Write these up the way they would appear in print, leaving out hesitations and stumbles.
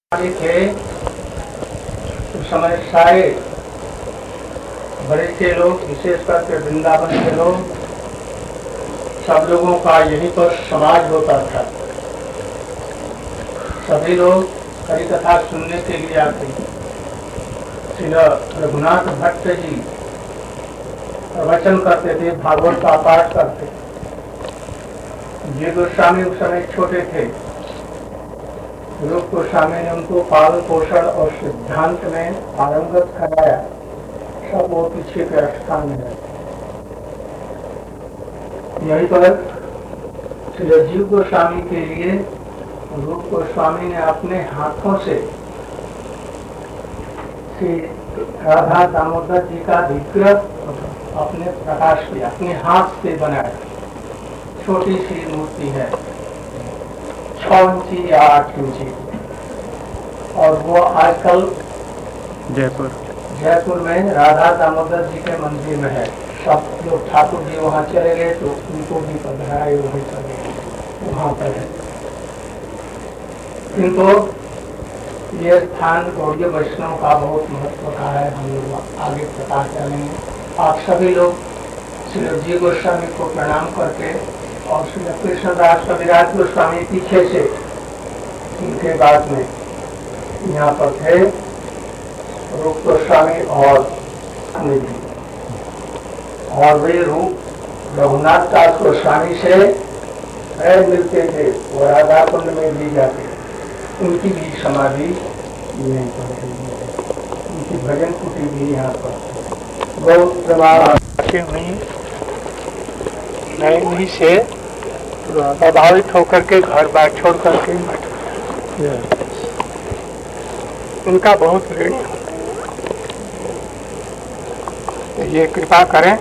थे उस समय सारे बड़े के लोग, विशेषकर के वृंदावन के लोग, सब लोगों का यहीं पर समाज होता था। सभी लोग हरि कथा सुनने के लिए आते। श्री रघुनाथ भट्ट जी प्रवचन करते थे, भागवत का पाठ करते। जी गोस्वामी उस समय छोटे थे। रूप गोस्वामी ने उनको पालन पोषण और सिद्धांत में पारंगत कराया। सब वो पीछे के स्थान में रहते। यहीं पर श्री जीव गोस्वामी के लिए रूप गोस्वामी ने अपने हाथों से श्री राधा दामोदर जी का विग्रह अपने प्रकाश किया, अपने हाथ से बनाया। छोटी सी मूर्ति है, 6 इंची या 8 इंची, और वो आजकल जयपुर में राधा दामोदर जी के मंदिर में है। सब लोग ठाकुर जी वहाँ चले गए तो उनको भी पधराए, वहीं चले वहाँ पर है। किंतु ये स्थान गौड़ीय वैष्णव का बहुत महत्व का है। हम लोग आगे प्रकाश करेंगे। आप सभी लोग श्री जी गोस्वामी को प्रणाम करके और श्री कृष्णदास कविराज गोस्वामी पीछे से उनके बाद में यहाँ पर थे रूप गोस्वामी और वे रूप रघुनाथ दास गोस्वामी से मिलते थे। वो राधा कुंड में भी जाते, उनकी भी समाधि यहीं पर है। उनकी भजन कुटी भी यहाँ पर बहुत प्रभावित हुई। मैं उन्हीं से प्रभावित होकर के घर बार छोड़ करके उनका बहुत ऋण। ये कृपा करें।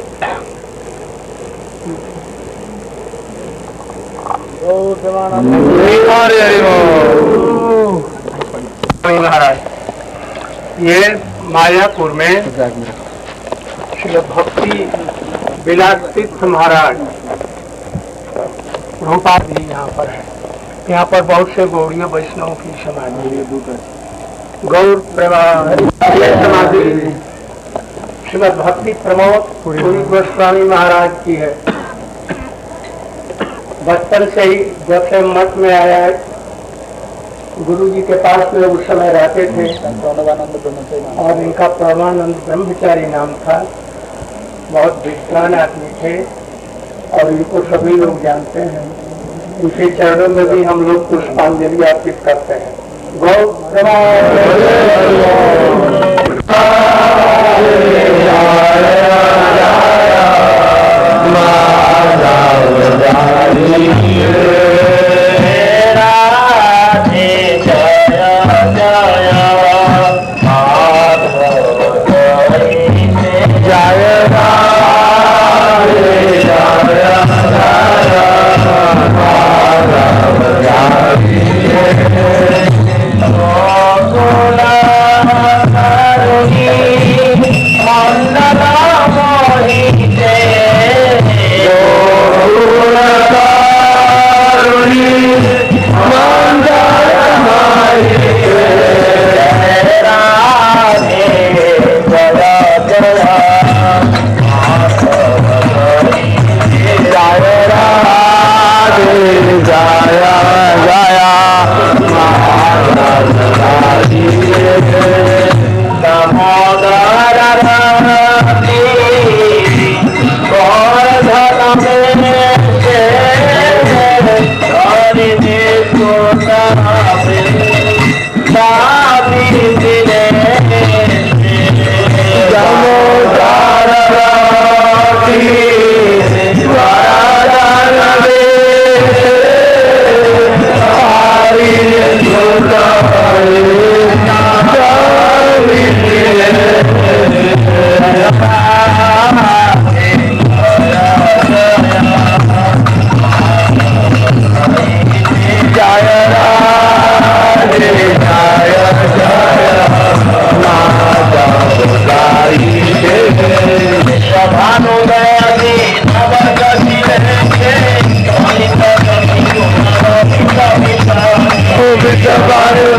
महाराज, ये मायापुर में श्री भक्ति विलास तीर्थ महाराज रूपा भी यहाँ पर है। यहाँ पर बहुत से गौड़ीय वैष्णव की समाधि, गौर समाधि श्रीमद भक्ति प्रमोद पुरी गोस्वामी महाराज की है। बचपन से ही जब से मठ में आया है, गुरु जी के पास में उस समय रहते थे और इनका परमानंद ब्रह्मचारी नाम था। बहुत विद्वान आदमी थे और इनको सभी लोग जानते हैं। इनके चरणों में भी हम लोग पुष्पांजलि अर्पित करते हैं। गौ Govinda Varuna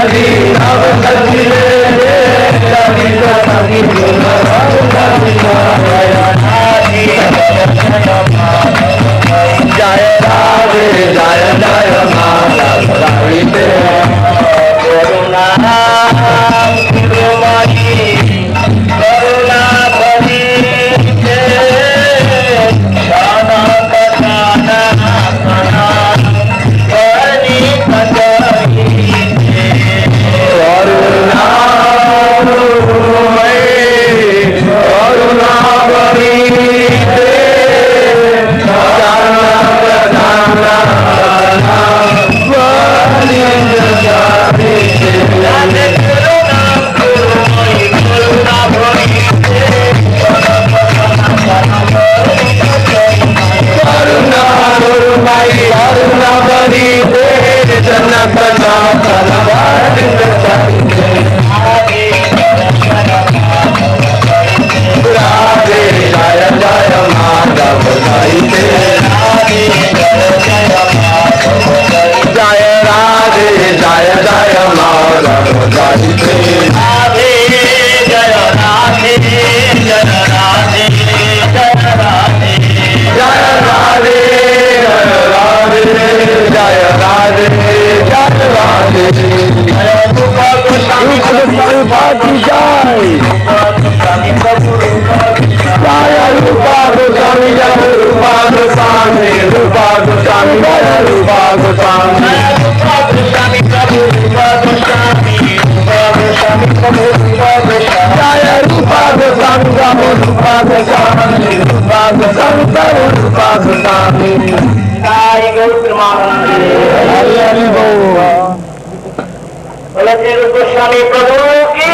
गोस्वामी प्रभु की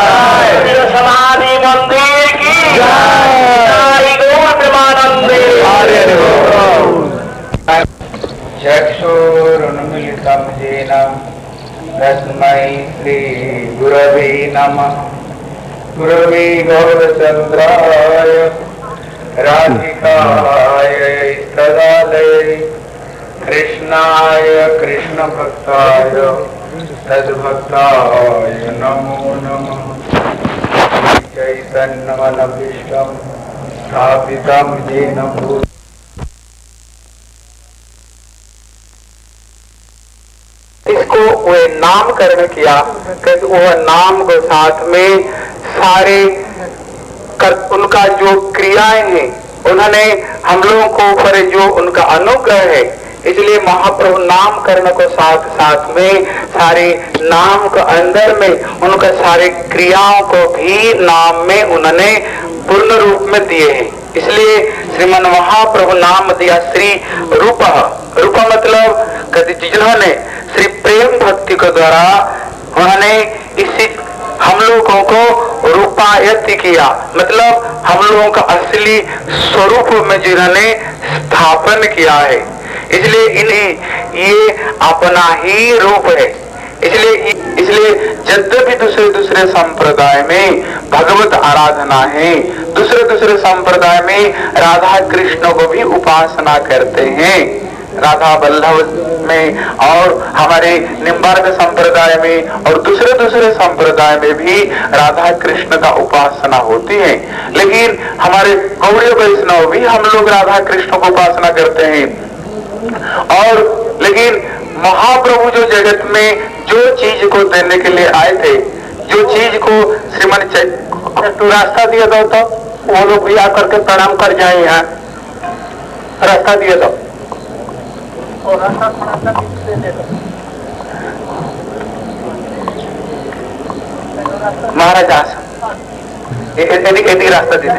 जय, समाधि मंदिर की जय, गौरमानंदे चक्षुरुन्मीलितं येन तस्मै श्री गुरवे नमः। गुरवे गौरचन्द्राय राधिकाय तदालये कृष्णाय कृष्णभक्ताय तद्भक्ताय नमो नमः। चैतन्यमनभीष्टं स्थापितं येन भूतले इसको वह नामकरण किया कि वह नाम को साथ में सारे उनका जो क्रियाएं हैं उन्होंने हम लोगों को ऊपर जो उनका अनुग्रह है, इसलिए महाप्रभु नामकरण को साथ साथ में सारे नाम के अंदर में उनका सारे क्रियाओं को भी नाम में उन्होंने पूर्ण रूप में दिए हैं। इसलिए श्रीमन महाप्रभु नाम दिया श्री रूप। रूप मतलब जिन्होंने श्री प्रेम भक्ति के द्वारा उन्होंने इसी हम लोगों को रूपायत किया, मतलब हम लोगों का असली स्वरूप में जिन्होंने स्थापन किया है। इसलिए इन्हें ये अपना ही रूप है। इसलिए यद्यपि दूसरे संप्रदाय में भगवत आराधना है, दूसरे संप्रदाय में राधा कृष्ण को भी उपासना करते हैं, राधा वल्लभ में और हमारे निम्बार्क संप्रदाय में और दूसरे संप्रदाय में भी राधा कृष्ण का उपासना होती है। लेकिन हमारे गौड़ीय वैष्णव भी हम लोग राधा कृष्ण को उपासना करते हैं। और लेकिन महाप्रभु जो जगत में जो चीज को देने के लिए आए थे, जो चीज को श्रीमन रास्ता दिया दो तो वो लोग भी आकर के प्रणाम कर जाए, यहाँ रास्ता दिया दो और महाराज यदि रास्ता दे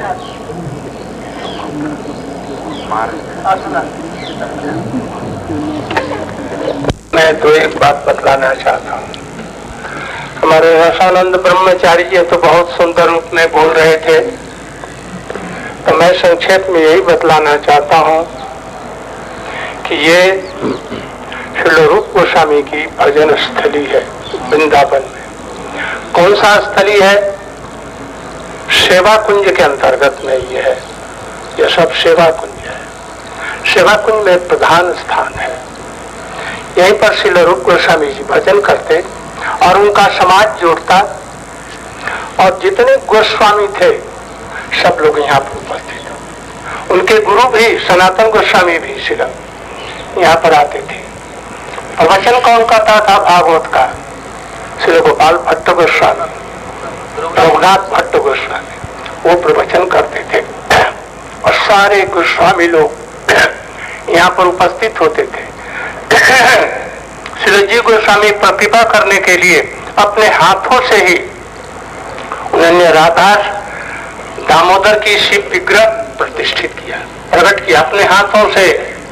मैं तो एक बात बतलाना चाहता हूँ। हमारे रसानंद ब्रह्मचारी जी तो बहुत सुंदर रूप में बोल रहे थे, तो मैं संक्षेप में यही बतलाना चाहता हूँ कि ये श्री रूप गोस्वामी की भजन स्थली है वृंदावन में। कौन सा स्थली है? सेवा कुंज के अंतर्गत में ये है। यह सब सेवा कुंज है। सेवा कुंज में प्रधान स्थान है। यहीं पर श्री रूप गोस्वामी जी भजन करते और उनका समाज जोड़ता, और जितने गोस्वामी थे सब लोग यहाँ पर उपस्थित थे। उनके गुरु भी सनातन गोस्वामी भी शिला यहाँ पर आते थे। प्रवचन कौन करता था? भागवत का श्री गोपाल भट्ट गोस्वामी, रघुनाथ भट्ट गोस्वामी, वो प्रवचन करते थे और सारे गोस्वामी लोग यहाँ पर उपस्थित होते थे। श्री जी गोस्वामी पर कृपा करने के लिए अपने हाथों से ही उन्होंने राधा दामोदर की शिव विग्रह प्रतिष्ठित किया, प्रकट किया अपने हाथों से।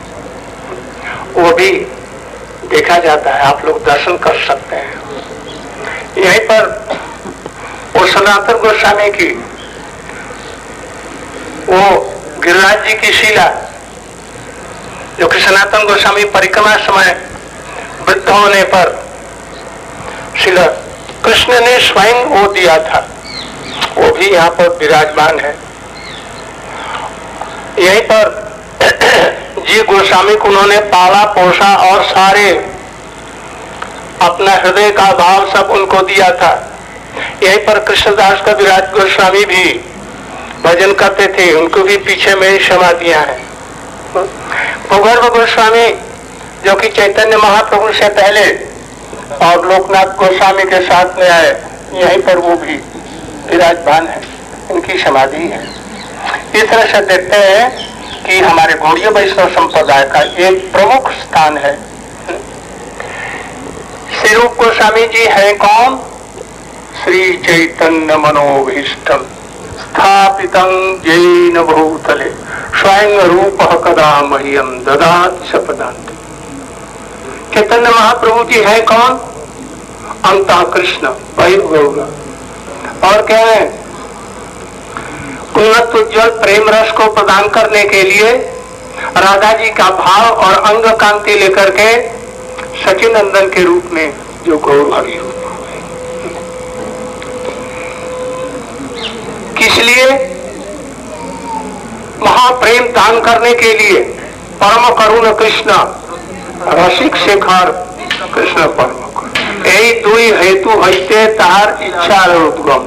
वो भी देखा जाता है, आप लोग दर्शन कर सकते हैं। यहीं पर वो सनातन गोस्वामी की वो गिरिराज जी की शिला, जो कि सनातन गोस्वामी परिक्रमा समय वृद्ध होने पर शिला कृष्ण ने स्वयं वो दिया था, वो भी यहाँ पर विराजमान है। यहीं पर जी गोस्वामी को उन्होंने पाला पोसा और सारे अपना हृदय का भाव सब उनको दिया था। यहीं पर कृष्णदास का विराज गोस्वामी भी भजन करते थे, उनको भी पीछे में समाधियां हैं। भूगर्भ गोस्वामी जो कि चैतन्य महाप्रभु से पहले और लोकनाथ गोस्वामी के साथ में आए, यहीं पर वो भी विराजमान है, इनकी समाधि है। इस तरह से देखते हैं कि हमारे गौड़ीय वैष्णव संप्रदाय का एक प्रमुख स्थान है। श्री रूप गोस्वामी जी है कौन? श्री चैतन्य मनोभीष्टम स्थापितं जैन भूतले स्वयं रूप कदा मह्यम ददाति सपदान्ते। चैतन्य महाप्रभु जी है कौन? अंतः कृष्ण वही गौर। और क्या है? उन्नत उज्ज्वल प्रेम रस को प्रदान करने के लिए राधा जी का भाव और अंग कांति लेकर के सचिनंदन के रूप में जो गौर हरि रूप हुए। किस लिए? महाप्रेम दान करने के लिए। परम करुण कृष्ण रसिक शेखर कृष्ण परम करुण, यही दुई हेतु हईते तार इच्छा उद्गम।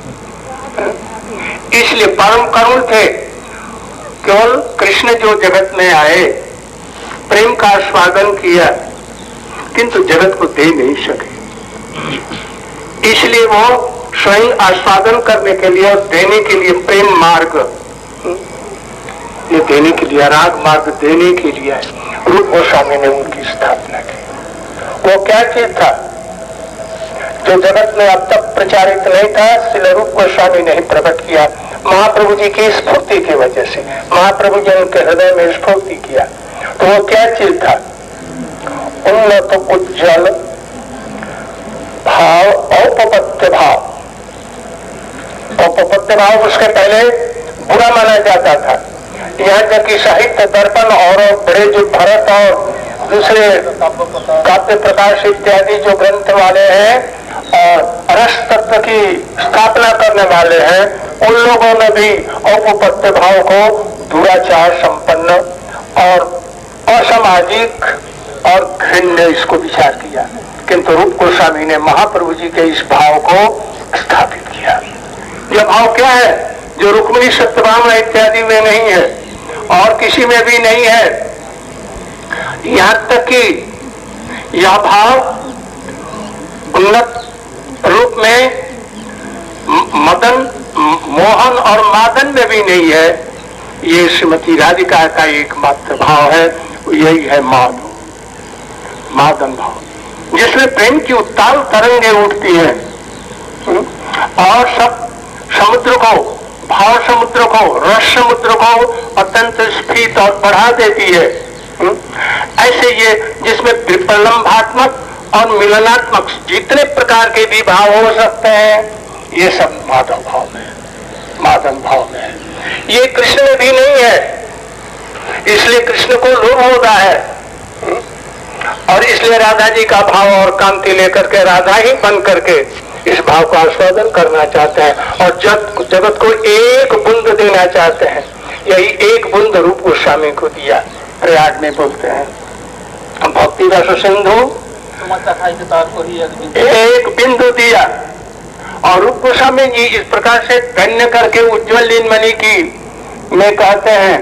इसलिए परम करुण थे। केवल कृष्ण जो जगत में आए, प्रेम का आस्वादन किया, किंतु जगत को दे नहीं सके। इसलिए वो स्वयं आस्वादन करने के लिए और देने के लिए प्रेम मार्ग, ये देने के लिए राग मार्ग देने के लिए रूप गोस्वामी ने उनकी स्थापना की। वो क्या चीज था जो जगत में अब तक प्रचारित नहीं था? श्री रूप गोस्वामी ने ही प्रकट किया महाप्रभु जी की स्फूर्ति की वजह से। महाप्रभु जी ने उनके हृदय में स्फूर्ति किया। तो वो क्या चीज था? उन्नत उज्ज्वल भाव, औपपत्य भाव। औपपत्य भाव उसके पहले बुरा माना जाता था। यहाँ तक कि साहित्य दर्पण और बड़े जो भरत और दूसरे काव्य प्रकाश इत्यादि जो ग्रंथ वाले हैं और रस तत्व की स्थापना करने वाले हैं, उन लोगों ने भी औपपत्य भाव को दुराचार संपन्न और असामाजिक और घृण्य इसको विचार किया। किंतु रूप गोस्वामी ने महाप्रभु जी के इस भाव को स्थापित किया। यह भाव क्या है? जो रुक्मिणी सत्यभामा इत्यादि में नहीं है और किसी में भी नहीं है। यहाँ तक कि यह भाव उन्नत रूप में मदन, मोहन और मादन में भी नहीं है। ये श्रीमती राधिका का एकमात्र भाव है, यही है माधव, मादन भाव, जिसमें प्रेम की उत्ताल तरंगे उठती हैं और सब समुद्र को, भाव समुद्र को, रस समुद्र को अत्यंत स्फीत और बढ़ा देती है। ऐसे ये जिसमें विप्रलंभात्मक और मिलनात्मक जितने प्रकार के भी भाव हो सकते हैं, ये सब माधव भाव में, मादन भाव में है। ये कृष्ण में भी नहीं है, इसलिए कृष्ण को लोभ होता है और इसलिए राधा जी का भाव और कांति लेकर के राधा ही बन करके इस भाव का आस्वादन करना चाहते हैं और जगत को एक बूंद देना चाहते हैं। यही एक बूंद रूप गोस्वामी को दिया। प्रयाग में बोलते हैं भक्ति रस सिंधु एक बिंदु दिया। और रूप गोस्वामी जी इस प्रकार से धन्य करके उज्ज्वल लीनमणि की में कहते हैं,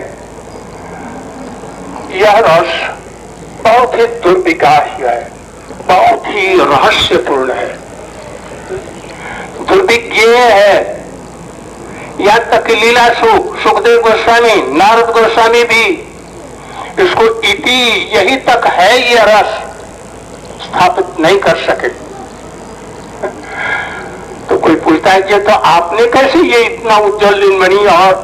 यह रस बहुत ही दुर्विकास है, बहुत ही रहस्यपूर्ण है, दुर्विज्ञेय है। यहाँ तक लीला सुखदेव गोस्वामी, नारद गोस्वामी भी इसको इति यही तक है ये रस स्थापित नहीं कर सके। तो कोई पूछता है कि तो आपने कैसे ये इतना उज्ज्वल लीनमणि और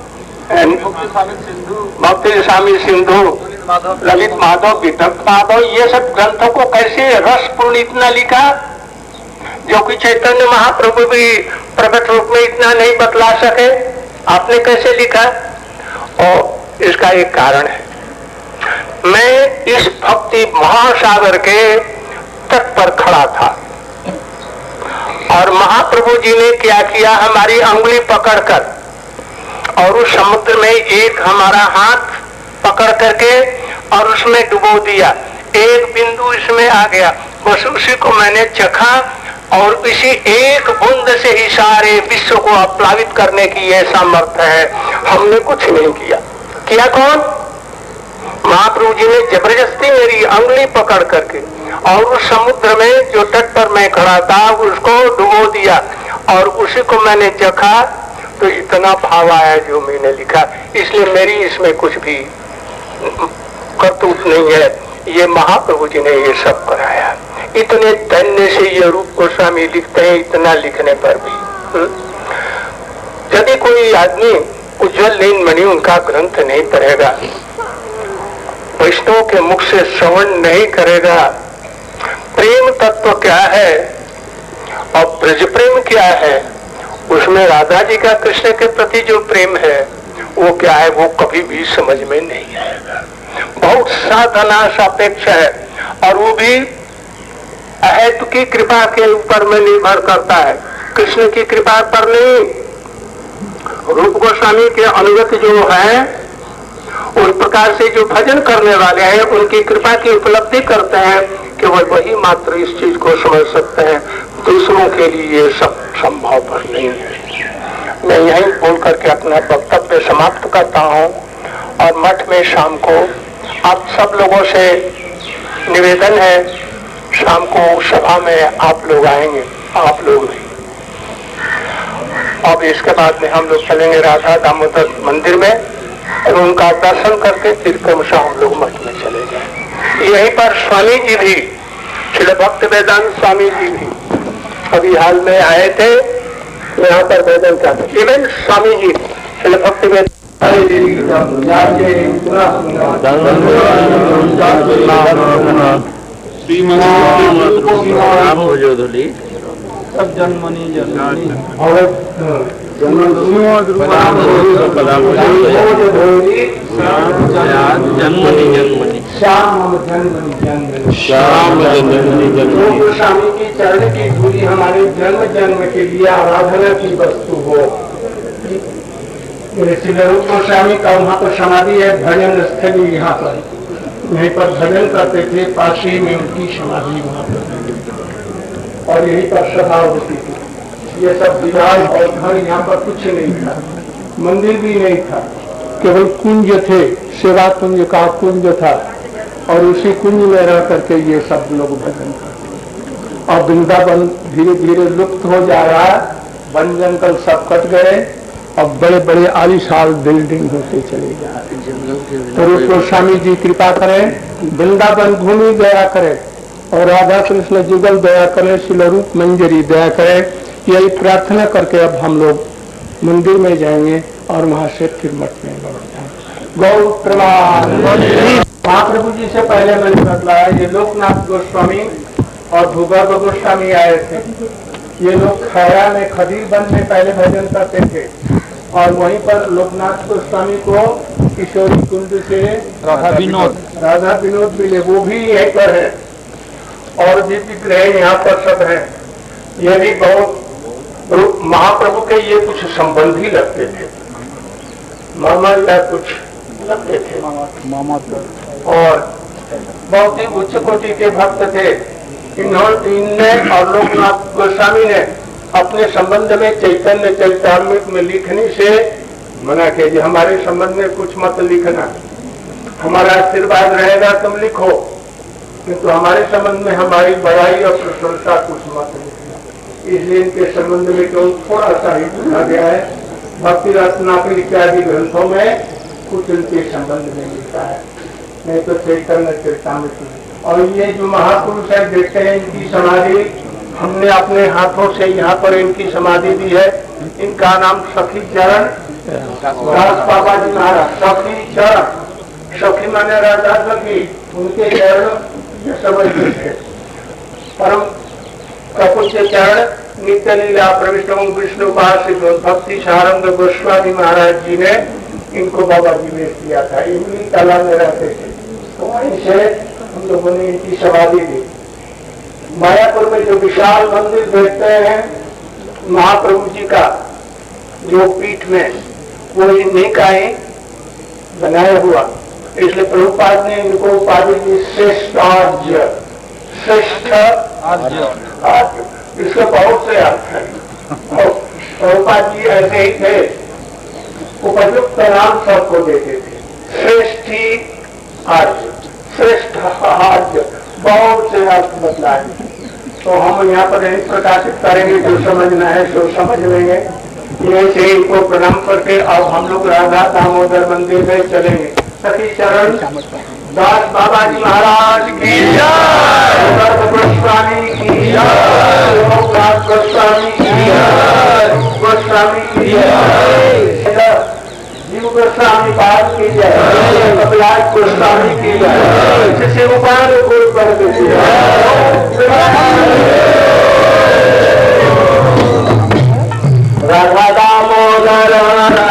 भक्ति स्वामी सिंधु, ललित माधव, विदग्ध माधव, ये सब ग्रंथों को कैसे रसपूर्ण इतना लिखा, जो कि चैतन्य महाप्रभु भी प्रकट रूप में इतना नहीं बतला सके, आपने कैसे लिखा? और इसका एक कारण है, मैं इस भक्ति महासागर के तट पर खड़ा था और महाप्रभु जी ने क्या किया, हमारी अंगुली पकड़कर और उस समुद्र में एक हमारा हाथ पकड़ करके और उसमें डुबो दिया। एक बिंदु इसमें आ गया, बस उसी को मैंने चखा और इसी एक बूंद से ही सारे विश्व को आप्लावित करने की यह सामर्थ्य है। हमने कुछ नहीं किया। किया कौन? महाप्रभु जी ने जबरदस्ती मेरी अंगुली पकड़ करके और उस समुद्र में जो तट पर मैं खड़ा था उसको डुबो दिया और उसी को मैंने चखा, तो इतना भाव आया जो मैंने लिखा। इसलिए मेरी इसमें कुछ भी करतूत नहीं है, ये महाप्रभु जी ने ये सब कराया। इतने धन्य से ये रूप गोस्वामी लिखते हैं, इतना लिखने पर भी यदि कोई आदमी उज्ज्वल लीनमणि उनका ग्रंथ नहीं पढ़ेगा, वैष्णव के मुख से श्रवण नहीं करेगा, प्रेम तत्व क्या है और ब्रज प्रेम क्या है, उसमें राधा जी का कृष्ण के प्रति जो प्रेम है वो क्या है, वो कभी भी समझ में नहीं आएगा। बहुत साधना सापेक्ष है और वो भी अहेतु की कृपा के ऊपर में निर्भर करता है, कृष्ण की कृपा पर नहीं। रूप गोस्वामी के अनुगत जो है उस प्रकार से जो भजन करने वाले हैं उनकी कृपा की उपलब्धि करते हैं कि वही मात्र इस चीज को समझ सकते हैं, दूसरों के लिए ये सब संभव पर नहीं है। मैं यही बोल करके अपना वक्तव्य समाप्त करता हूँ और मठ में शाम को आप सब लोगों से निवेदन है, शाम को सभा में आप लोग आएंगे, आप लोग नहीं। अब इसके बाद में हम लोग चलेंगे राधा दामोदर मंदिर में और उनका दर्शन करके फिर क्रमशः हम लोग मठ में चले जाए। यहीं पर स्वामी जी भी, श्री भक्त वेदांत स्वामी जी भी अभी हाल में आए थे, यहाँ पर भजन करते। इवन स्वामी जी श्री भक्त वेदांत सब जन्मनी जन्मनी गोस्वामी की चरण की धूली हमारे जन्म जन्म के लिए आराधना की वस्तु हो। रूप गोस्वामी का वहाँ पर समाधि है, भजन स्थली यहाँ पर, यहीं पर भजन करते थे, पास ही में उनकी समाधि वहाँ पर और यहीं पर सभा होती थी। ये सब विवाह और घर यहाँ पर कुछ नहीं था, मंदिर भी नहीं था, केवल कुंज थे, सेवा कुंज का कुंज था और उसी कुंज में रह करके ये सब लोग भजन करते। और वृंदावन धीरे धीरे लुप्त हो जा रहा है, वन जंगल सब कट गए, अब बड़े बड़े आलीशान बिल्डिंग होते चले जा रहे। तो रूप गोस्वामी जी कृपा करें, वृंदावन भूमि दया करें और राधा कृष्ण जुगल दया करें, शिलरूप मंजरी दया करें। यही प्रार्थना करके अब हम लोग मंदिर में जाएंगे और वहां से फिर मठ में लौट जाएंगे। गौ प्रणाम। महाप्रभु जी से पहले मैंने बतलाया, ये लोकनाथ गोस्वामी और भूगर्भ गोस्वामी आए थे। ये लोग खैरा में खदीरबंद में पहले भजन करते थे और वहीं पर लोकनाथ गोस्वामी को किशोरी कुंड से राधा विनोद मिले, वो भी यहीं पर है और भी विग्रह यहाँ पर सब है। ये भी बहुत महाप्रभु के ये कुछ संबंधी लगते थे, मामा या कुछ लगते थे मामा और बहुत ही उच्च कोटि के भक्त थे। इनने और लोकनाथ गोस्वामी ने अपने संबंध में चैतन्य चरितामृत में लिखने से मना किया, हमारे संबंध में कुछ मत लिखना, हमारा आशीर्वाद रहेगा तुम लिखो, किंतु हमारे संबंध में हमारी बड़ाई और प्रशंसा कुछ मत लिखना। इसलिए इनके संबंध में क्यों थोड़ा सा ही लिखा गया है। भक्ति रत्नाकर इत्यादि ग्रंथों में कुछ इनके संबंध में लिखा है, नहीं तो चैतन्य चरितामृत में। और ये जो महापुरुष है देखते हैं, इनकी समाधि हमने अपने हाथों से यहाँ पर इनकी समाधि दी है। इनका नाम सखी चरण दास बाबा जी महाराज। सखी चरण, सखी माने राधा सखी, उनके चरण समझते थे। परम कपुर के चरण नित्य लीला प्रविष्ट विष्णु पास भक्ति सारंग गोस्वामी महाराज जी ने इनको बाबा जी ने किया था। इमली कला में रहते थे, तो वहीं से हम लोगों ने इनकी समाधि दी। मायापुर में जो विशाल मंदिर देखते हैं महाप्रभु जी का, जो पीठ में, वो इन्हीं का ही बनाया हुआ। इसलिए प्रभुपाद ने इनको उपाधि दी श्रेष्ठ आर्य, श्रेष्ठ आर्य। इसके बहुत से अर्थ हैं। प्रभुपाद जी ऐसे ही थे, उपयुक्त नाम सबको देते थे। श्रेष्ठी आर्य, श्रेष्ठ आर्य, बहुत से अर्थ बतलाए। तो हम यहाँ पर यही प्रकाशित करेंगे, जो समझना है सो समझ लेंगे। ये से इनको प्रणाम करके अब हम लोग राधा दामोदर मंदिर में चलेंगे। सखी चरण दास बाबा जी महाराज की जय, गोस्वामी की जय, गोस्वामी की जय, गोस्वामी की जय, जीव गोस्वामी पाद की जय, कपिलास गोस्वामी की जय, जिसे उपाय को कर देती राधा दामोदर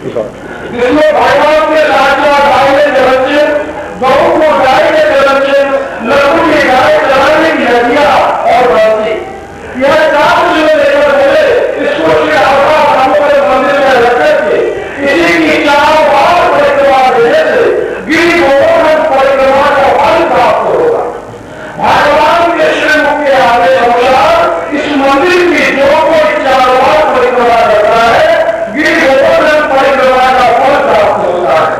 जिसमें भगवान के राज्य गाय ने जन्म से, गौ को गाय ने जन्म से, लघु की गाय चलाने की हदिया और बंसी, यह चार जो लेकर चले, इसको श्री आभा मंदिर में रख करके इसी की चारों बार परिक्रमा देने से गिरि गोवर्धन परिक्रमा का फल प्राप्त होगा। भगवान के श्रीमुख के आदेश अनुसार इस मंदिर की जो कोई चारों बार परिक्रमा करता है, गिरि गोवर्धन परिक्रमा का फल प्राप्त होता है।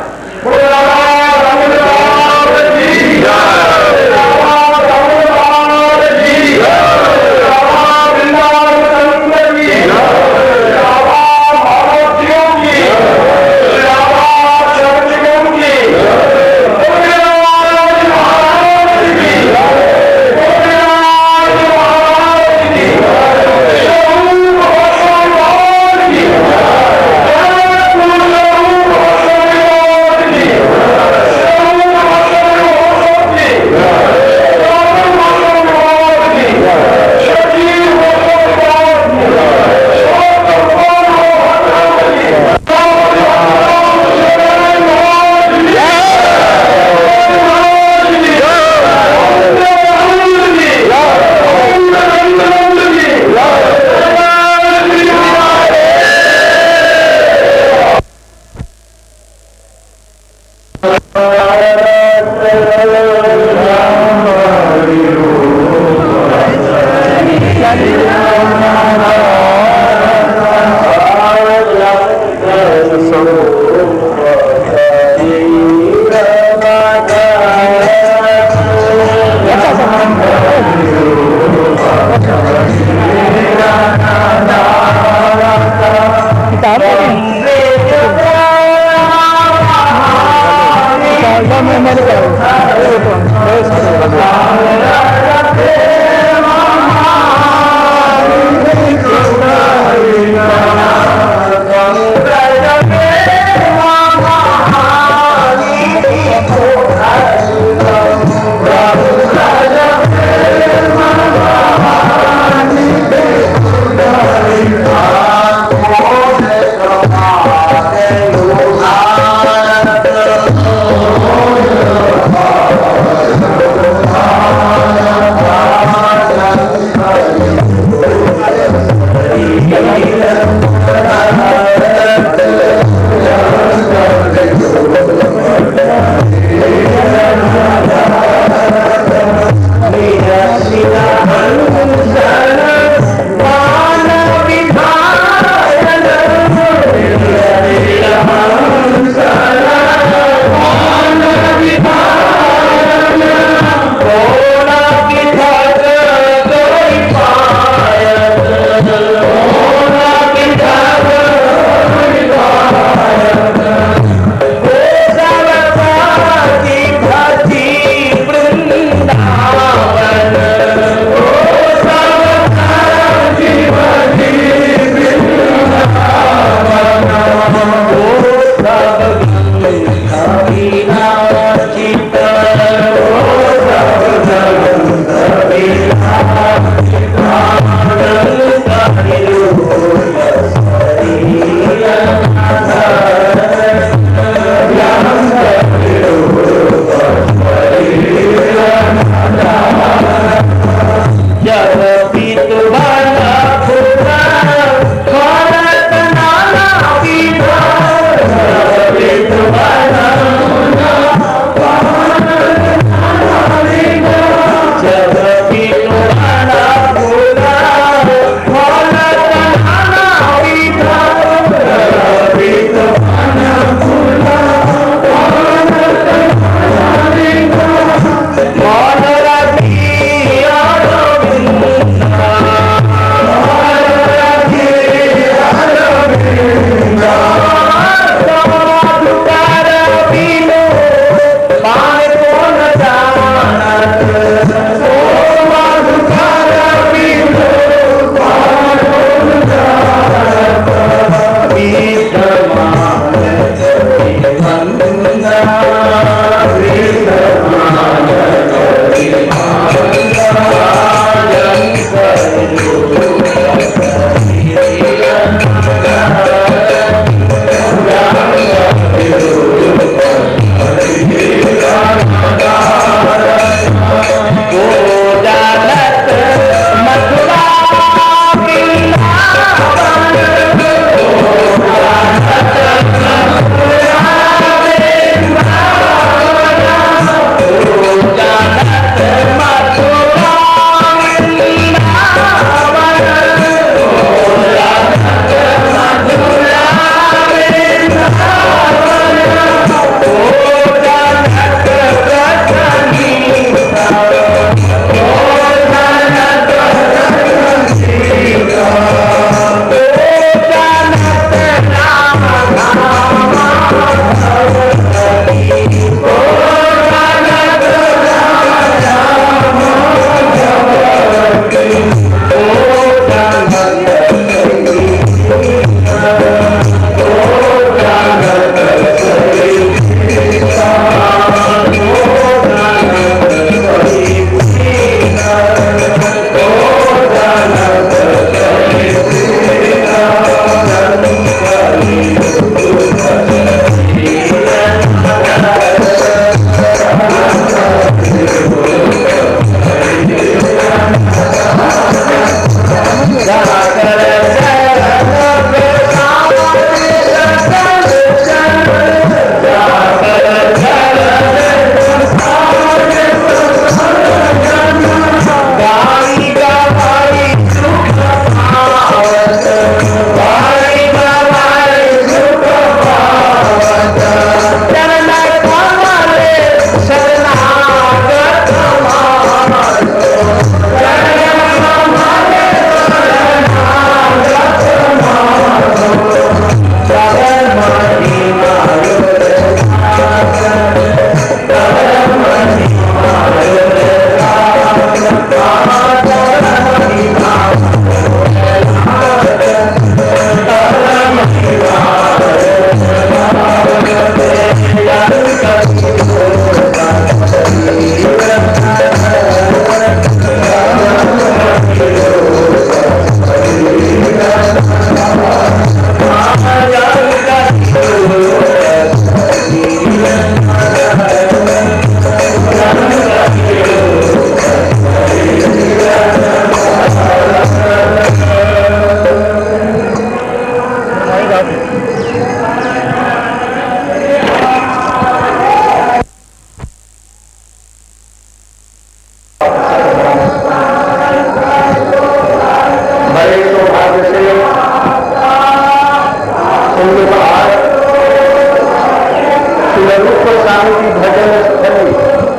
गोस्वामी की भजन स्थली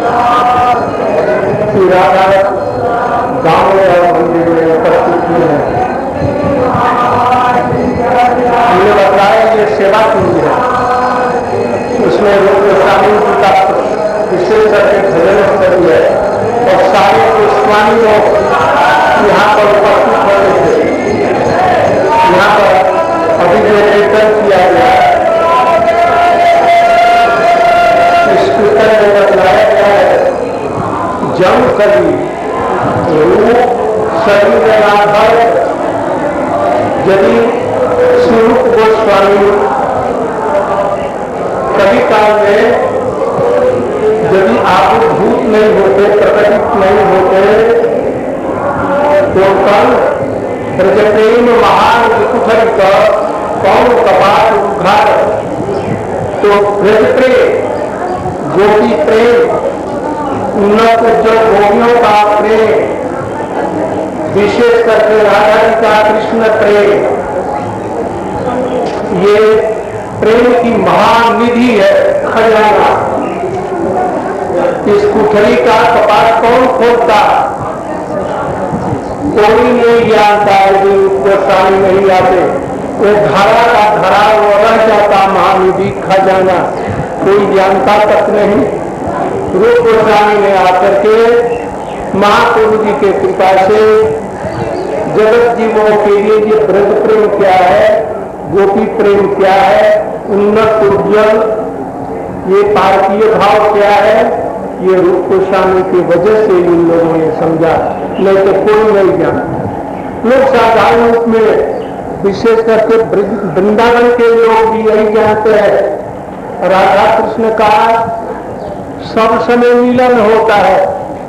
श्री राधा गाँव और मंदिर में उपस्थित हुए हैं। हमने बताया ये सेवा कुंज है, उसमें गोस्वामी जी का विशेष करके भजन स्थली है और सारे गोस्वामी लोग यहाँ पर उपस्थित होते थे। यहाँ पर अभी जो कीर्तन किया गया इस कीर्तन में बताया गया है जम कभी रूप शरीर आधार यदि स्वरूप गोस्वामी कभी काल में यदि आविर्भूत नहीं होते, प्रकटित नहीं होते तो कल ब्रजप्रेम महान कुठर का कौन कपाट उद्घाट, तो ब्रजप्रेम गोपी प्रेम उन्नत जो गोपियों का प्रेम, विशेष करके राधा जी का कृष्ण प्रेम, ये प्रेम की महानिधि है, खजाना। इस कुठरी का कपाट कौन खोलता? कोई नहीं जानता। यदि गोस्वामी नहीं आते वो धारा का धरा वो रह जाता, महानिधि खजाना कोई जानता तक नहीं। रूप गोस्वामी ने आकर के महाप्रभु जी के कृपा से जगत जीवों के लिए ये ब्रज प्रेम क्या है, गोपी प्रेम क्या है, उन्नत उज्जवल ये पार्थिव भाव क्या है, ये रूप गोस्वामी की वजह से इन लोगों ने समझा, नहीं तो कोई नहीं जानता। लोग साधारण रूप में विशेष करके वृंदावन के लोग भी यही जानते हैं राधा कृष्ण का सब समय मिलन होता है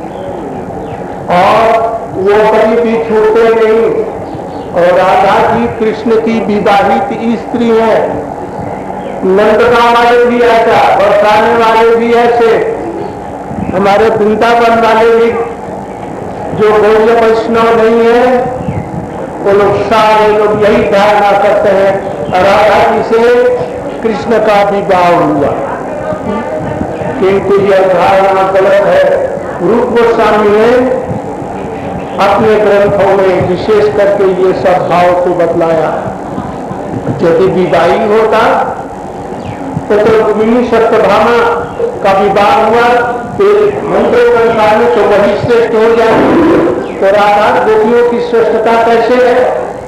और वो कभी भी छूटते नहीं। और राधा जी कृष्ण की विवाहित स्त्री है। नंदगांव वाले भी ऐसा, बरसाने वाले भी ऐसे, हमारे वृंदावन वाले भी जो गौड़ वैष्णव नहीं है वो लोग सारे लोग यही धारणा करते हैं राधा जी से कृष्ण का विवाह हुआ, किंतु यह धारणा गलत है। रूप गोस्वामी ने अपने ग्रंथों में विशेष करके ये सब भाव को बतलाया। यदि विवाही होता तो रुक्मिणी सत्यभामा का विवाह हुआ तो मंत्रों के अनुसार में तो वही श्रेष्ठ हो जाए, तो राधा गोपियों की श्रेष्ठता कैसे है?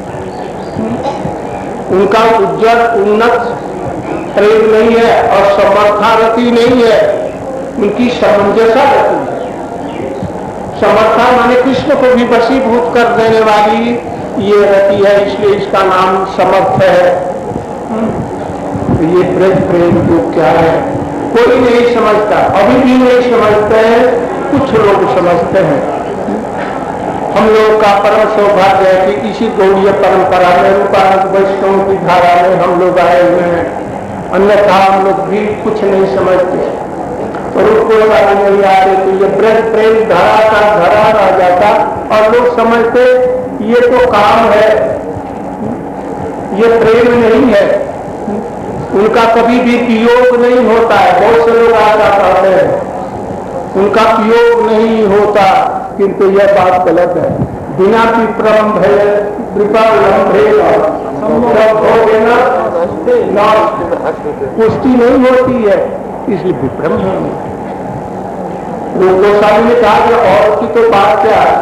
उनका उज्जवल उन्नत प्रेम नहीं है और समर्थारती नहीं है, उनकी समंजसा रति है। समर्था माने कृष्ण को भी वशीभूत कर देने वाली ये रति है, इसलिए इसका नाम समर्थ है। तो ये ब्रज प्रेम तो क्या है कोई नहीं समझता, अभी भी नहीं समझते हैं, कुछ लोग समझते हैं। हम लोग का परम सौभाग्य है कि इसी गौड़ीय परंपरा में रूपानंद वैष्णव की धारा में हम लोग आए हुए हैं, अन्यथा हम लोग भी कुछ नहीं समझते। रूप गोस्वामी नहीं आते तो ये ब्रज प्रेम धारा का धरा रह जाता और लोग समझते ये तो काम है, ये प्रेम नहीं है। उनका कभी भी वियोग नहीं होता है। बहुत से लोग ऐसा कहते हैं उनका वियोग नहीं होता, किंतु यह बात गलत है। बिना विप्रम भय पुष्टि नहीं होती है, इसलिए विप्रम नहीं। गोस्वामी ने कहा कि और की तो बात क्या है,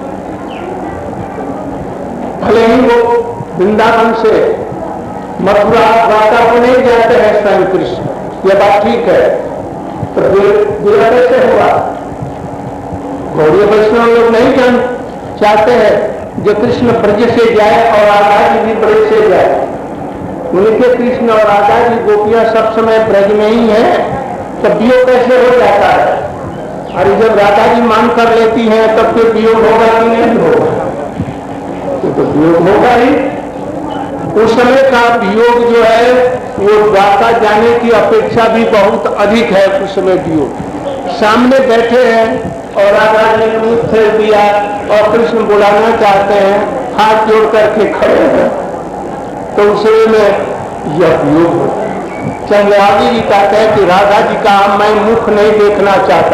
भले ही वो वृंदावन से मथुरा द्वारका को नहीं जाते हैं स्वयं कृष्ण, यह बात ठीक है, तो दूर कैसे हुआ? गौड़ीय वैष्णव लोग नहीं जान चाहते हैं जो कृष्ण ब्रज से जाए और राधा जी भी ब्रज से जाए। उनके कृष्ण और राधा जी गोपियां सब समय ब्रज में ही है, तो वियोग कैसे हो जाता है? अरे जब राधा जी मान कर लेती हैं तब फिर वियोग होगा कि नहीं होगा? तो वियोग होगा ही। उस समय का वियोग जो है वो द्वारका जाने की अपेक्षा भी बहुत अधिक है। उस समय वियोग सामने बैठे हैं और राधा जी ने मुंह फेर दिया और कृष्ण बुलाना चाहते हैं, हाथ जोड़ करके खड़े हैं, तो उस समय में यह वियोग होता है। चंद्रावली जी कहते हैं कि राधा जी का मैं मुख नहीं देखना चाहता,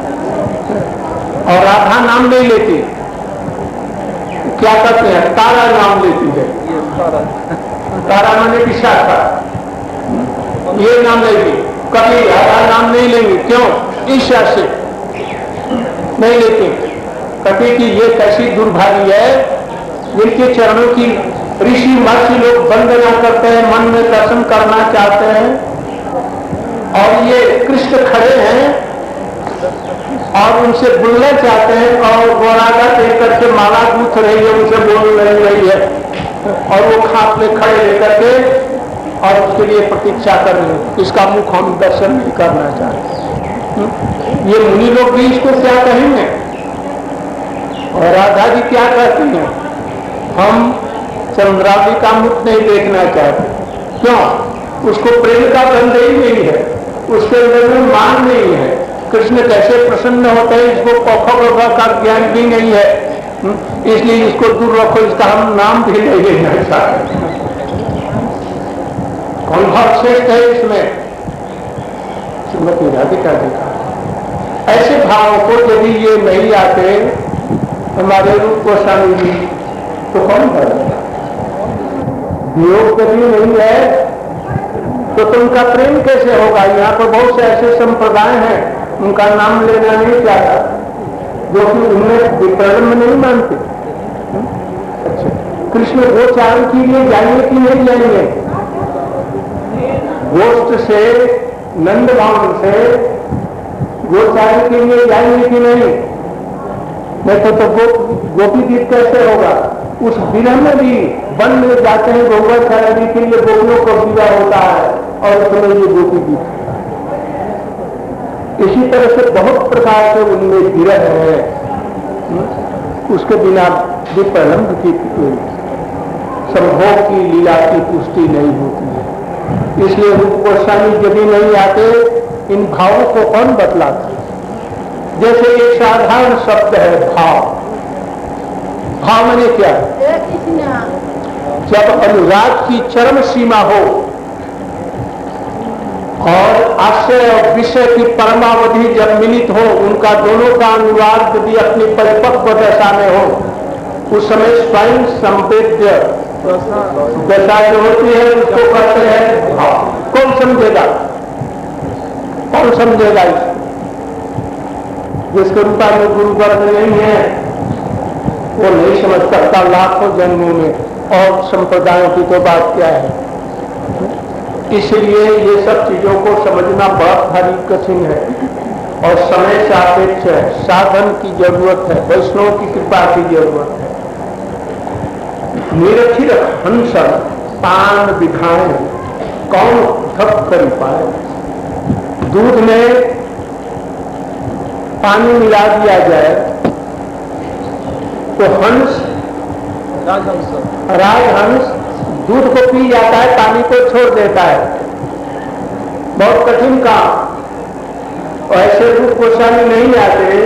और राधा नाम नहीं लेती, क्या करते हैं, तारा नाम लेती है। तारा माने विशाखा, ये नाम लेगी, कभी राधा नाम नहीं लेंगे। क्यों? ईर्ष्या से नहीं लेती। कहती कि ये कैसी दुर्भागी है, जिनके चरणों की ऋषि महर्षि लोग वंदना करते हैं, मन में दर्शन करना चाहते हैं, और ये कृष्ण खड़े हैं और उनसे बोलना चाहते हैं, और गोरागा देख करके माला गूंथ रही है, उनसे बोल रही है, और वो खाप में खड़े लेकर के और उसके लिए प्रतीक्षा कर रहे हैं, इसका मुख हम दर्शन नहीं करना चाहते। ये मुनि लोग भी इसको क्या कहेंगे? और राधा जी क्या कहती हैं? हम चंद्रावली का मुख नहीं देखना चाहते। क्यों? उसको प्रेम का गंध ही नहीं है, उसके अंदर में मान नहीं है। कृष्ण कैसे प्रसन्न होते हैं इसको पौखा का ज्ञान भी नहीं है, इसलिए इसको दूर रखो, इसका हम नाम भी नहीं लेना चाहते। कौन भाव श्रेष्ठ है इसमें? श्रीमती राधिका जी का। ऐसे भावों को यदि ये नहीं आते हमारे रूप गोस्वामी जी, तो कौन करेगा? योग यदि नहीं है तो उनका प्रेम कैसे होगा? यहाँ पर बहुत से ऐसे संप्रदाय हैं, उनका नाम लेना नहीं चाहता, जो कि उन्हें विप्रलम्ब नहीं मानते। अच्छा, कृष्ण गोचारण के लिए जाएंगे कि नहीं जाएंगे? गोष्ठ से, नंद भवन से गोचारण के लिए जाएंगे कि नहीं? नहीं तो गोपी गीत कैसे होगा? उस विरह में भी वन में जाते हैं गोवर्धन के लिए, गोपियों को विवाह होता है, और उसमें ये गोपी गीत। इसी तरह से बहुत प्रकार से उनमें विरह है, उसके बिना विप्रलम्ब की संभोग की लीला की पुष्टि नहीं होती है। इसलिए रूप गोस्वामी यदि नहीं आते, इन भावों को कौन बतलाता? जैसे एक साधारण शब्द है भाव। भाव माने क्या? जब अनुराग की चरम सीमा हो और आश्रय और विषय की परमावधि जब मिलित हो, उनका दोनों का अनुराग यदि अपनी परिपक्व दशा में हो, उस समय स्वयं संवेद्य दशा जो होती है उसको कहते हैं भाव। कौन समझेगा? कौन समझेगा इसको? जिसके रूपा में गुरु वर्ग नहीं है वो नहीं समझ सकता लाखों जन्मों में, और संप्रदायों की तो बात क्या है। इसलिए ये सब चीजों को समझना बहुत भारी कठिन है और समय सापेक्ष है। साधन की जरूरत है, वैष्णव की कृपा की जरूरत है। निरखिर हंस पान विधान कौन धप कर पाए? दूध में पानी मिला दिया जाए तो हंस, राजहंस दूध को पी जाता है, पानी को छोड़ देता है। बहुत कठिन काम। और ऐसे रूप गोस्वामी नहीं आते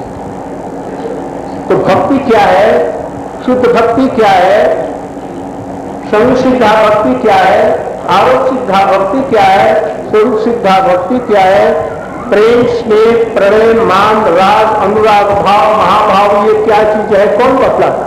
तो भक्ति क्या है? शुद्ध भक्ति क्या है? संग सिद्धा भक्ति क्या है? आरोप सिद्धा भक्ति क्या है? स्वरूप सिद्धा भक्ति क्या है? प्रेम, स्नेह, प्रणय, मान, राग, अनुराग, भाव, महाभाव, ये क्या चीज है? कौन बतलाता?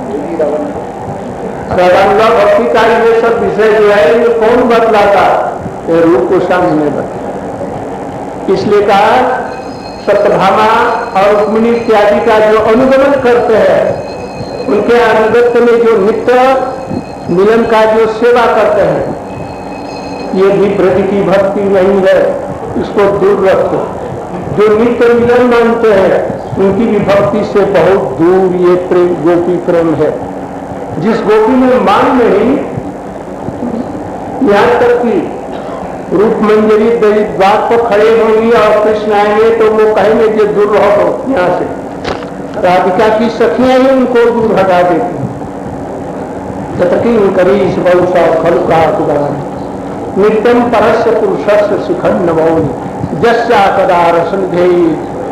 रागानुगा भक्ति का ये सब विषय जो है ये कौन बतलाता? ये रूप गोस्वामी ने बतलाया। इसलिए कहा सत्यभामा और रुक्मिणी इत्यादि का जो अनुगमन करते हैं, उनके अनुगत्य में जो नित्य मिलन का जो सेवा करते हैं, ये भी ब्रज की भक्ति नहीं है, इसको दूर रखो। जो नित्य मिलन मानते हैं उनकी भी भक्ति से बहुत दूर ये प्रेम, गोपी प्रेम है। जिस गोपी में मान नहीं, यहाँ तक कि रूप मंजरी द्वार पर खड़े होंगी और कृष्ण आएंगे तो वो कहेंगे कि दूर रहो यहाँ से। राधिका की सखियां ही उनको दूर हटा देती हैं। करीश बहुशा खल का नित्यम परस्य पुरुषस्य शिखर नवौनी जस्या कदा रसन धेयी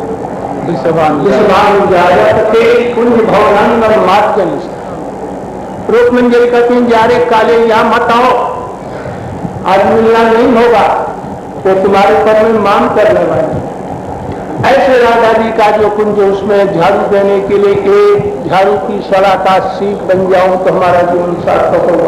कुंज भवनंद माध्यम। रूप मंजरी कहती हैं, जा रे काले यहाँ मत आओ, आज मिलना नहीं होगा तो तुम्हारे पर में मान करने वाले। ऐसे राधा जी का जो कुंज, उसमें झाड़ू देने के लिए एक झाड़ू की सलाहकार सीख बन जाऊं तो हमारा जीवन सार्थक होगा।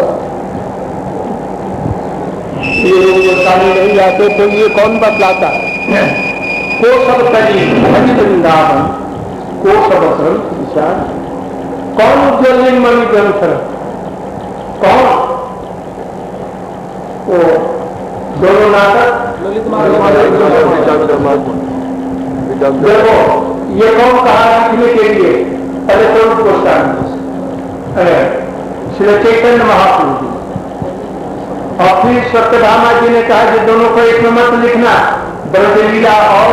ये गोस्वामी नहीं जाते तो ये कौन बतलाता? को सब करी हरि वृंदावन को सब ग्रंथ विचार, कौन उज्जवल मणि ग्रंथ, कौन वो दोनों नाटक देखो ये कौन कहा लिखने के लिए? अरे स्वरूप गोस्वामी, श्री चैतन्य महाप्रभु जी। और फिर सत्यभामा जी ने कहा कि दोनों को एक में मत लिखना, ब्रजलीला और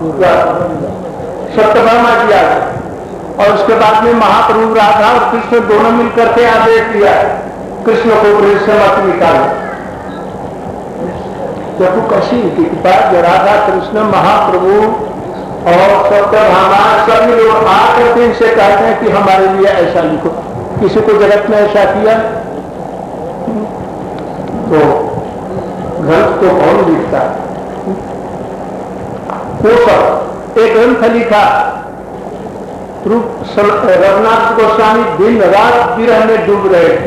सत्यभामा जी आ गए। और उसके बाद में महाप्रभु राधा और कृष्ण दोनों मिलकर के आदेश दिया कृष्ण को ब्रज से मत निकाले। जब कशी की कृपा, राधा कृष्ण महाप्रभु और सत्यभामा सभी लोग आकर के इनसे कहते हैं कि हमारे लिए ऐसा लिखो। किसी को जगत में ऐसा किया तो ग्रंथ को कौन लिखता है? वो सब एक ग्रंथ लिखा। रघुनाथ गोस्वामी दिन रात विरह में डूब रहे थे।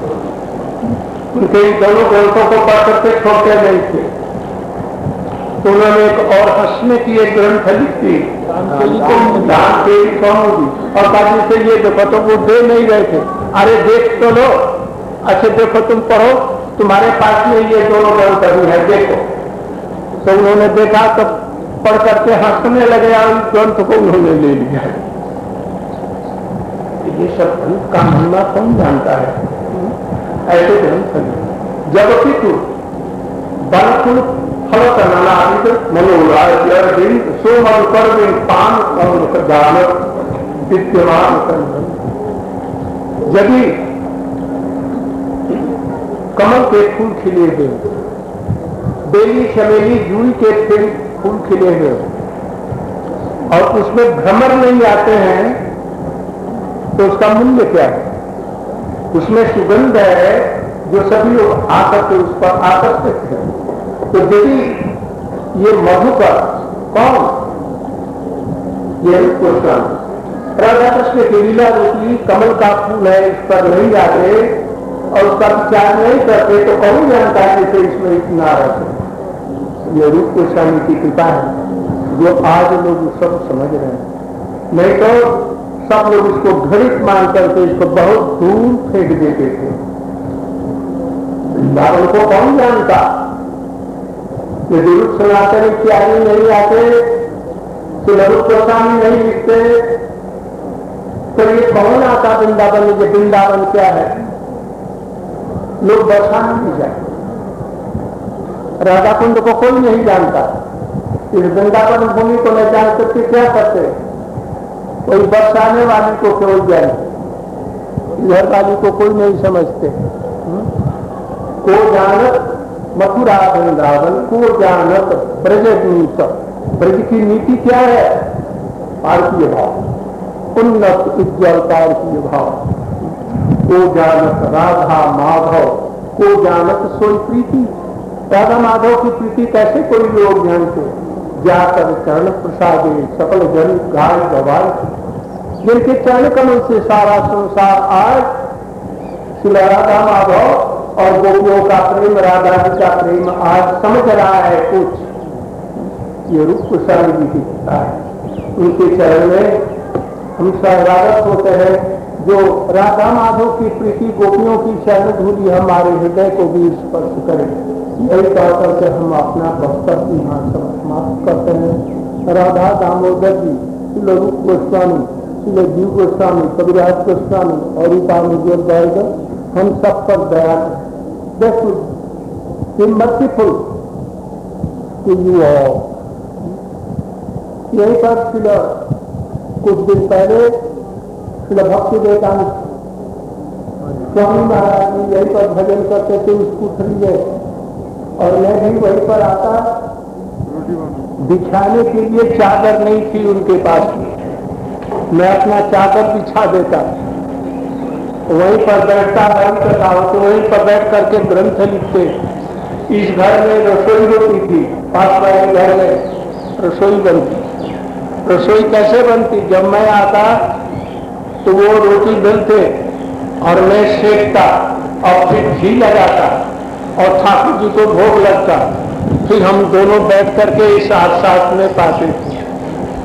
उनके दोनों ग्रंथों को पढ़ करके छोड़ते नहीं थे। तो उन्होंने एक और हंसने की एक ग्रंथ लिखी, दान के कौमुदी, और काजी से ये देखो तो वो दे नहीं रहे थे। अरे देख तो लो, अच्छा देखो तुम पढ़ो, तुम्हारे पास में ये दोनों ग्रंथ अभी है, देखो। तो उन्होंने देखा तो पढ़ करके हंसने लगे और ग्रंथ को उन्होंने ले लिया। ये सब ग्रंथ का महिमा कौन जानता है? ऐसे ग्रंथ जबकि तू बलकुल फलत नानाविध मनोराज्यर्विंद सोमल करविंद पान दान विद्यमान यदि कमल के फूल खिले हुए, बेली चमेली जूई के फूल खिले हुए और उसमें भ्रमर नहीं आते हैं तो उसका मूल्य क्या है? उसमें सुगंध है जो सभी लोग आकर के उस पर आकर्षित है। तो यदि ये मधुकर कौन? ये राधा कृष्ण की लीला रूपी कमल का फूल है, इस पर नहीं आते और उसका विचार नहीं करते तो कौन जानता है कि इसमें इतना रहते। ये रूप गोस्वामी की कृपा है जो आज लोग सब समझ रहे हैं। नहीं तो सब लोग इसको घृणित मान करके इसको बहुत दूर फेंक देते थे। वृंदावन को कौन जानता? यदि रूप सनातन इत्यादि नहीं आते, तो रूप गोस्वामी नहीं लिखते, तो ये कौन आता वृंदावन? ये वृंदावन क्या है? लोग बरसाने नहीं जाते। राधा कुंड को कोई नहीं जानता। इस वृंदावन भूमि को नहीं जान सकते, क्या करते? कोई बरसाने वाली को केवल जानते, इधर वाली को कोई नहीं समझते। को जानत मथुरा वृंदावन, को जानत ब्रज नीति। ब्रज की नीति क्या है? पार्थिव भाव, उन्नत उज्ज्वल पार्थिव भाव। को जानत राधा माधव, को जानत सोई प्रीति। राधा माधव की प्रीति कैसे कोई लोग जानते? जाकर चरण प्रसादे सकल जन गाय गवाय। जिनके चरण कमल से सारा संसार आज श्री राधा माधव और गोपियों का प्रेम, राधा जी का प्रेम आज समझ रहा है कुछ। ये रूप गोस्वामी जी की कृपा है। उनके चरण में हम शरणागत होते हैं। जो राधा माधव की प्रीति, गोपियों की चरण धूलि हमारे हृदय को भी स्पर्श करे। यही कह करके हम अपना वक्तव्य यहाँ समाप्त करते हैं। राधा दामोदर जी, श्री रूप गोस्वामी, श्री जीव गोस्वामी, कविराज गोस्वामी और रूपानुजोर वर्ग हम सब पर दया करें। Merciful to you all. यही पर कुछ दिन पहले श्री भक्ति वेदांत स्वामी महाराज जी यही पर भजन करते थे उस कुठरी में, और मैं भी वहीं पर आता। बिछाने के लिए चादर नहीं थी उनके पास, मैं अपना चादर बिछा देता, वहीं पर बैठता, तो वहीं पर बैठ करके ग्रंथ लिखते। इस घर में रसोई होती थी, पास वाले घर में रसोई बनती। रसोई कैसे बनती? जब मैं आता तो वो रोटी बेलते और मैं सेकता और फिर घी लगाता और ठाकुर जी को भोग लगता, फिर हम दोनों बैठ करके साथ साथ में पाते थे।